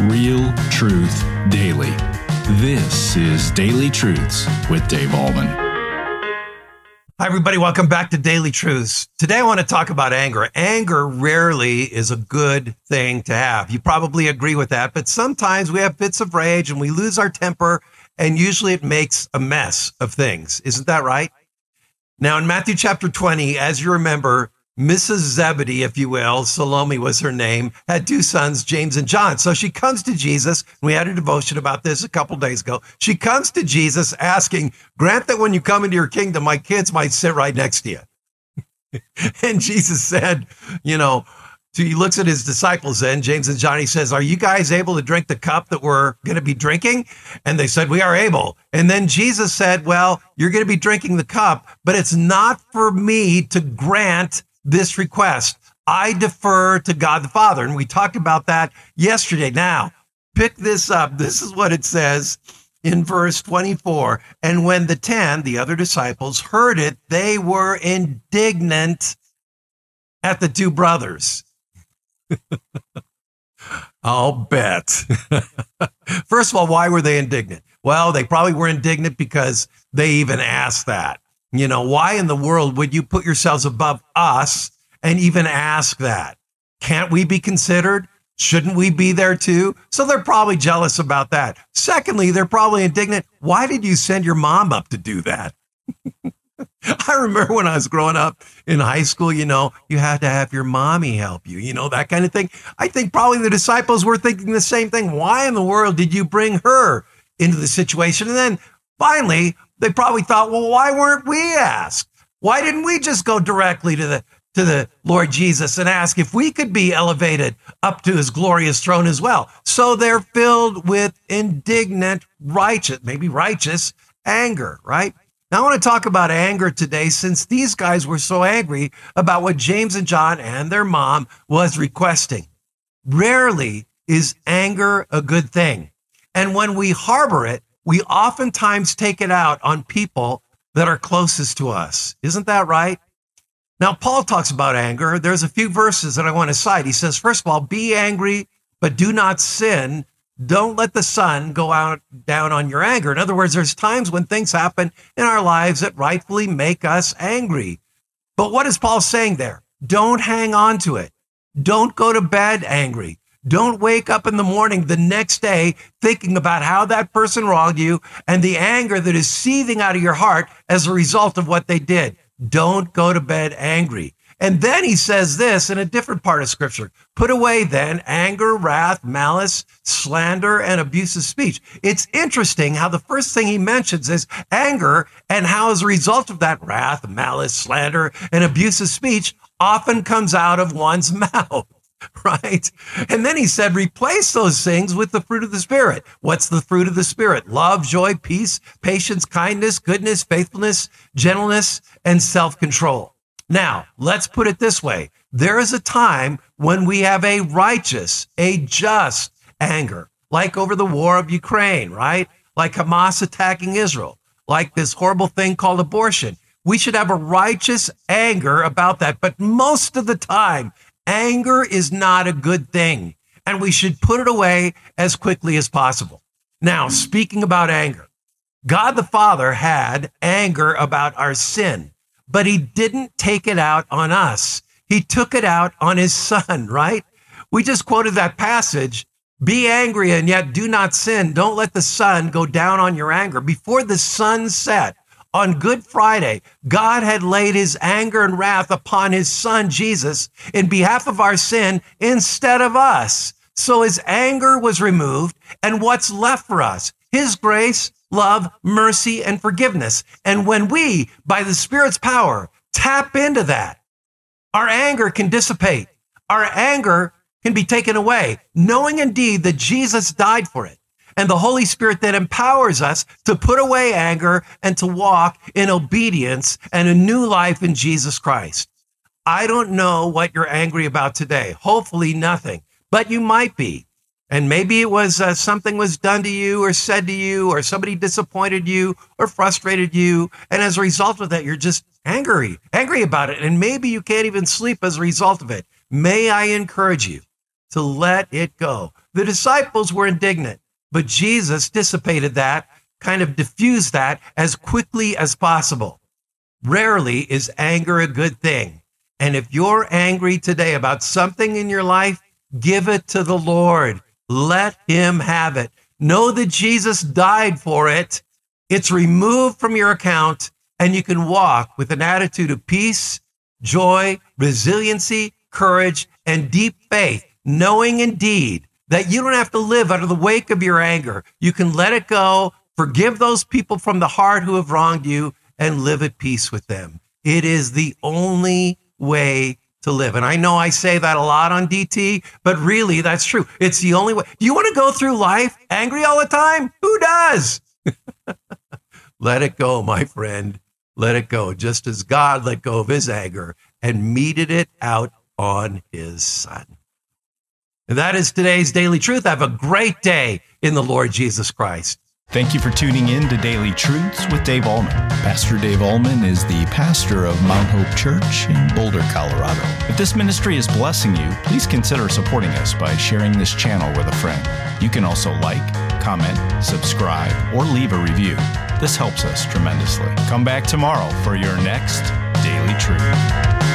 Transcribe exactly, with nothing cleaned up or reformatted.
Real Truth Daily. This is Daily Truths with Dave Ahlman. Hi, everybody. Welcome back to Daily Truths. Today, I want to talk about anger. Anger rarely is a good thing to have. You probably agree with that, but sometimes we have fits of rage and we lose our temper, and usually it makes a mess of things. Isn't that right? Now, in Matthew chapter twenty, as you remember, Missus Zebedee, if you will, Salome was her name, had two sons, James and John. So she comes to Jesus. We had a devotion about this a couple days ago. She comes to Jesus asking, grant that when you come into your kingdom, my kids might sit right next to you. And Jesus said, you know, so he looks at his disciples then, James and John, he says, are you guys able to drink the cup that we're going to be drinking? And they said, we are able. And then Jesus said, well, you're going to be drinking the cup, but it's not for me to grant this request. I defer to God the Father. And we talked about that yesterday. Now, pick this up. This is what it says in verse twenty-four. And when the ten, the other disciples, heard it, they were indignant at the two brothers. I'll bet. First of all, why were they indignant? Well, they probably were indignant because they even asked that. You know, why in the world would you put yourselves above us and even ask that? Can't we be considered? Shouldn't we be there too? So they're probably jealous about that. Secondly, they're probably indignant. Why did you send your mom up to do that? I remember when I was growing up in high school, you know, you had to have your mommy help you, you know, that kind of thing. I think probably the disciples were thinking the same thing. Why in the world did you bring her into the situation? And then finally, they probably thought, well, why weren't we asked? Why didn't we just go directly to the to the Lord Jesus and ask if we could be elevated up to his glorious throne as well? So they're filled with indignant, righteous, maybe righteous anger, right? Now, I want to talk about anger today since these guys were so angry about what James and John and their mom was requesting. Rarely is anger a good thing. And when we harbor it, we oftentimes take it out on people that are closest to us. Isn't that right? Now, Paul talks about anger. There's a few verses that I want to cite. He says, first of all, be angry, but do not sin. Don't let the sun go out down on your anger. In other words, there's times when things happen in our lives that rightfully make us angry. But what is Paul saying there? Don't hang on to it. Don't go to bed angry. Don't wake up in the morning the next day thinking about how that person wronged you and the anger that is seething out of your heart as a result of what they did. Don't go to bed angry. And then he says this in a different part of scripture. Put away then anger, wrath, malice, slander, and abusive speech. It's interesting how the first thing he mentions is anger, and how as a result of that wrath, malice, slander, and abusive speech often comes out of one's mouth. Right? And then he said, replace those things with the fruit of the Spirit. What's the fruit of the Spirit? Love, joy, peace, patience, kindness, goodness, faithfulness, gentleness, and self-control. Now, let's put it this way. There is a time when we have a righteous, a just anger, like over the war of Ukraine, right? Like Hamas attacking Israel, like this horrible thing called abortion. We should have a righteous anger about that. But most of the time, anger is not a good thing, and we should put it away as quickly as possible. Now, speaking about anger, God the Father had anger about our sin, but he didn't take it out on us. He took it out on his son, right? We just quoted that passage, be angry and yet do not sin. Don't let the sun go down on your anger. Before the sun set, on Good Friday, God had laid his anger and wrath upon his son, Jesus, in behalf of our sin instead of us. So his anger was removed, and what's left for us? His grace, love, mercy, and forgiveness. And when we, by the Spirit's power, tap into that, our anger can dissipate. Our anger can be taken away, knowing indeed that Jesus died for it. And the Holy Spirit that empowers us to put away anger and to walk in obedience and a new life in Jesus Christ. I don't know what you're angry about today. Hopefully nothing, but you might be. And maybe it was uh, something was done to you or said to you, or somebody disappointed you or frustrated you. And as a result of that, you're just angry, angry about it. And maybe you can't even sleep as a result of it. May I encourage you to let it go. The disciples were indignant, but Jesus dissipated that, kind of diffused that as quickly as possible. Rarely is anger a good thing. And if you're angry today about something in your life, give it to the Lord. Let him have it. Know that Jesus died for it. It's removed from your account, and you can walk with an attitude of peace, joy, resiliency, courage, and deep faith, knowing indeed that you don't have to live under the wake of your anger. You can let it go, forgive those people from the heart who have wronged you, and live at peace with them. It is the only way to live. And I know I say that a lot on D T, but really that's true. It's the only way. Do you want to go through life angry all the time? Who does? Let it go, my friend. Let it go. Just as God let go of his anger and meted it out on his son. And that is today's Daily Truth. Have a great day in the Lord Jesus Christ. Thank you for tuning in to Daily Truths with Dave Allman. Pastor Dave Allman is the pastor of Mount Hope Church in Boulder, Colorado. If this ministry is blessing you, please consider supporting us by sharing this channel with a friend. You can also like, comment, subscribe, or leave a review. This helps us tremendously. Come back tomorrow for your next Daily Truth.